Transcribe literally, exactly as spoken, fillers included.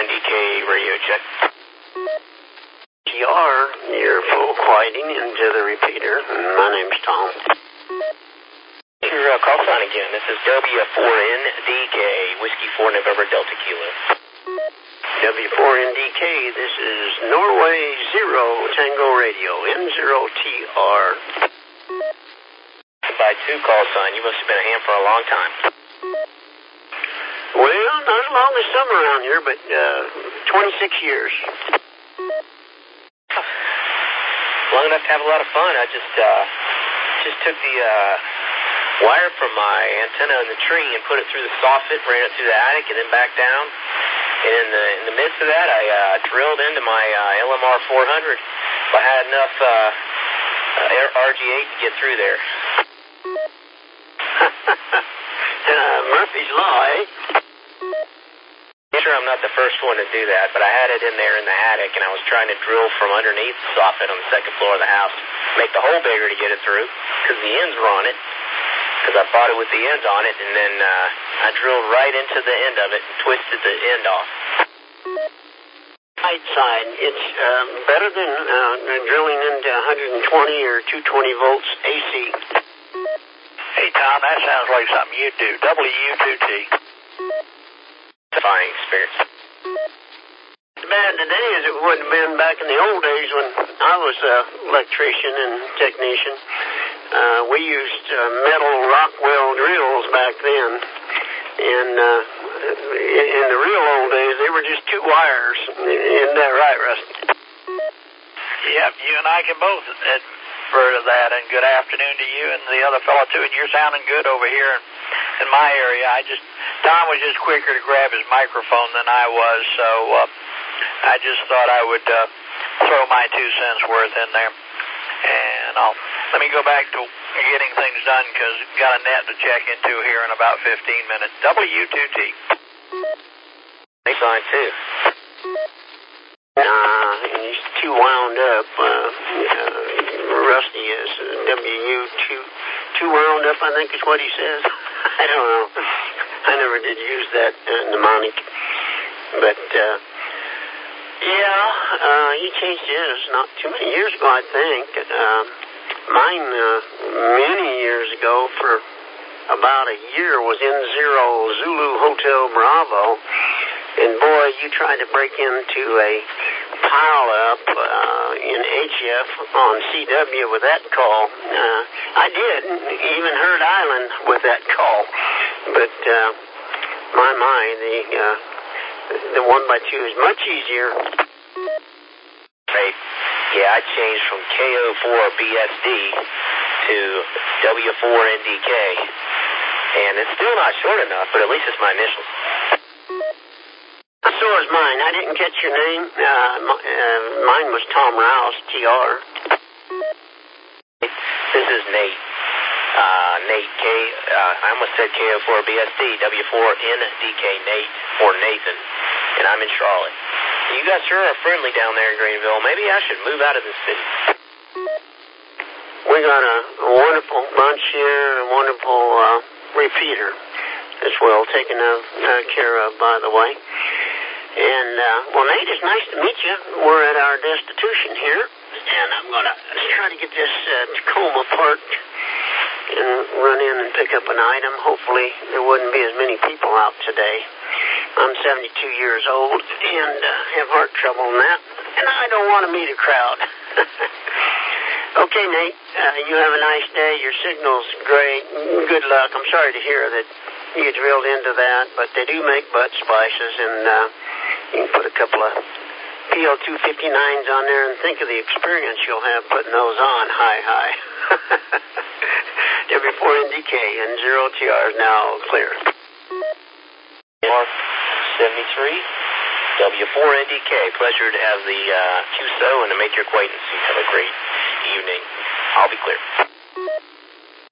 N D K radio check. T R, you're full quieting into the repeater. My name's Tom. Your uh, call sign again. This is W four N D K, Whiskey four November Delta Kilo. W four N D K, this is Norway Zero Tango Radio, N zero T R. By two call sign, you must have been a ham for a long time. Well, not as long as some around here, but uh, twenty-six years. Long enough to have a lot of fun. I just uh, just took the uh, wire from my antenna in the tree and put it through the soffit, ran it through the attic, and then back down. And in the in the midst of that, I uh, drilled into my uh, L M R four hundred. I had enough uh, uh, R G eight to get through there. uh, Murphy's Law, eh? Sure, I'm not the first one to do that, but I had it in there in the attic, and I was trying to drill from underneath the soffit on the second floor of the house, make the hole bigger to get it through, because the ends were on it, because I bought it with the ends on it, and then uh, I drilled right into the end of it and twisted the end off. Right side, it's um, better than uh, drilling into one hundred twenty or two hundred twenty volts A C. Hey, Tom, that sounds like something you do. W two T. Fine experience. Bad today as it would have been back in the old days when I was an electrician and technician. Uh, we used uh, metal Rockwell drills back then, and uh, in, in the real old days they were just two wires. Isn't that right, Rusty? Yep, you and I can both infer to that, and good afternoon to you and the other fellow too, and you're sounding good over here in, in my area. I just, Tom was just quicker to grab his microphone than I was, so uh, I just thought I would uh, throw my two cents worth in there. And I'll, let me go back to getting things done because we've got a net to check into here in about fifteen minutes. W two T. They signed too. Nah, he's too wound up. Uh, uh, Rusty is W two, too wound up, I think is what he says. I don't know. I never did use that uh, mnemonic. But, uh, yeah, uh, he changed his not too many years ago, I think. Uh, mine, uh, many years ago, for about a year, was N zero Zulu Hotel Bravo. And boy, you tried to break into a pile-up uh, in H F on C W with that call. Uh, I did, even Herd Island with that call. But, uh, my, my, the, uh, the one by two is much easier. Right. Yeah, I changed from K O four B S D to W four N D K. And it's still not short enough, but at least it's my initials. So is mine. I didn't catch your name. Uh, my, uh, mine was Tom Rouse, T R. This is Nate. Uh, Nate K. Uh, I almost said K O four B S D, W four N D K, Nate, or Nathan. And I'm in Charlotte. You guys sure are friendly down there in Greenville. Maybe I should move out of the city. We got a wonderful bunch here, a wonderful uh, repeater as well, taken uh, care of, by the way. And, uh, well, Nate, it's nice to meet you. We're at our destitution here, and I'm going to try to get this uh, Tacoma parked and run in and pick up an item. Hopefully there wouldn't be as many people out today. I'm seventy-two years old and uh, have heart trouble and that, and I don't want to meet a crowd. Okay, Nate, uh, you have a nice day. Your signal's great. Good luck. I'm sorry to hear that you drilled into that, but they do make butt splices, and uh, you can put a couple of P L two fifty-nines on there and think of the experience you'll have putting those on. Hi, hi. W four N D K and zero T R is now clear. Mark seventy-three, W four N D K. Pleasure to have the uh, Q S O and to make your acquaintance. You have a great evening. I'll be clear.